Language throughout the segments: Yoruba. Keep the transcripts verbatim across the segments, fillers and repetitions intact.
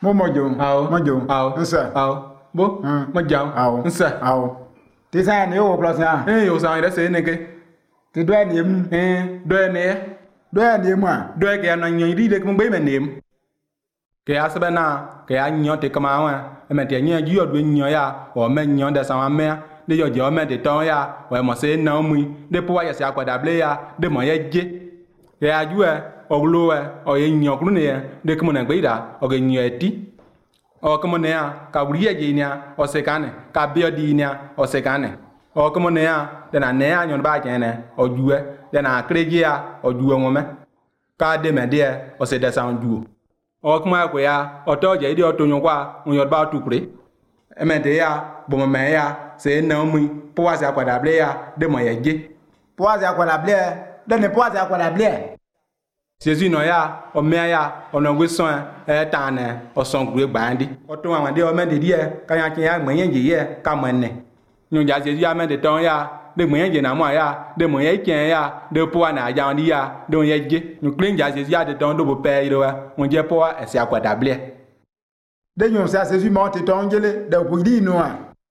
Mo mojo. Ao. Mojo. Ao. Nsa. Ao. Bo. Mojo. Ao. Nsa. Ao. Ti sa ni o plus ya. Eh, o sa ida se ne ke. Ti do ni mu. Eh, do ne. Do ni mu a. Do ke na nyi di de ko ngbe me nem. Ke asbe na ke anyo te kama wa. E me te nyi ju odu nyo ya, o me nyo de sa wa me. De yo je o me de ton ya, o mo se na mu. De po ya se akwada ble ya, de mo ye je. Ke aju e, o lo e, o ye nyo kru ne de ko na gbe da, o ge nyo eti. O como ne a ka wuri ye nya o se kane ka bi odi nya o se kane o como ne a de na ne a nyon ba chen ne o juwe de na kreji a o juwe ngome ka de me de o se de san juwo o como a ko ya o to je de o to nyon kwa nyon ba tu kure e me de ya bo me ya se na mu po wa se akwada ble ya de mo ye je Po wa se akwada ble de ne po wa se akwada ble Jésus no ya o me ya o no gwe son e ta ne o son gwe gbandi o to wa de o me de die ka ya kin ya gbe yen je ye ka mo ne nyu ja Jésus ya me de ton ya de gbe yen je na mo ya de mo ye kin ya de po na ja ndi ya de ye je nyu klin ja Jésus ya de ton do bo pe ro wa mo je po e se akwada ble de nyu sa Jésus mo te ton jele de ko di no a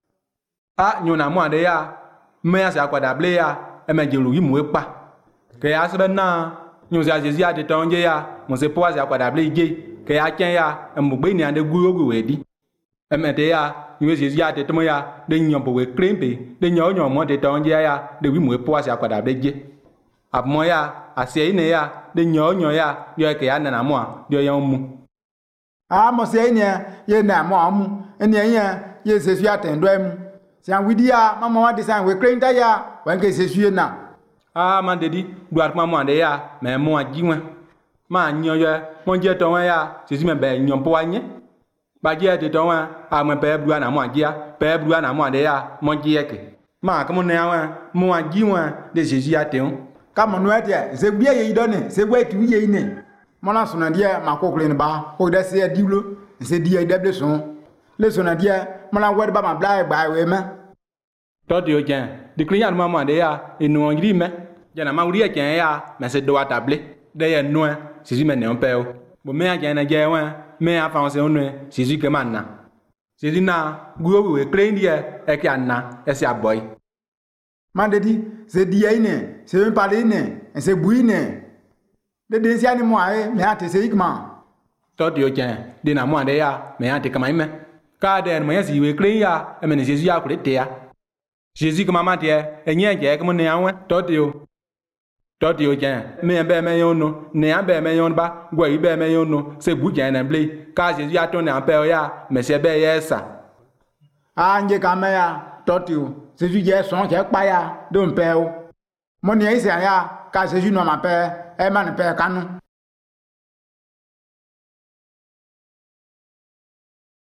a nyu na mo de ya me ya se akwada ble ya e me je lu yi mo pa ke ya se na nyu za Jésus a de ton je ya mo se po za akwada ble je ke ya ken ya mo gbe ni ande gu ogu we di e me de ya nyu Jésus a de to ya de nyon bo we krempe de nyon nyon mo de ton je ya de wi mo po za akwada ble je ap mo ya ase ine ya de nyon nyon ya yo ke ya na na mo yo ya mu a mo se ni ye na mo mu eni ya ye Jésus a ten do mu sian wi dia mama wa de san we krenta ya wan ke Jésus na ah man de di duat ma mo ande ya me mo aji won ma nyon yo mo je ton ya Jésus me be nyon po anye ba je de ton wa a mo pe bua na mo aji ya pe bua na mo ande ya mo je ke ma ko mo na wa mo aji won de Jésus a te on ka mo no ete se bia ye idone se bua tu ye ine mo na so na dia ma ko kle ne ba ko de se diwlo se dia de ble so le so na dia mo na word ba ma bla gba we me to de o jen de kriyan ma mo ande ya enu on ri me jana ma wuri ken ya me se do atable de ye no Jésus me ne on pe o bo me ya jen na je wa me ya fa se onu Jésus ke manna Jésus na guo we clean die e ke anna e se aboy mande di se dia ine se me parler ine se bui ine de de si ani mo ae me ate se ikma to de o jen de na mo ande ya me ya te kama me ka de mo ya si we clean ya e me ne Jésus ya kure te ya Jésus ke mama te e nye je ke mo ne ya to de o Toti o jen me be me yon no ne an be me yon ba gwa yi be me yon no se bu jen na ble ka Jésus a ton na pe o ya me se be yesa a nje ka me ya toti o Jésus je son je pa ya do pe o mo ni ise ya ka Jésus no ma pe e ma ne pe kanu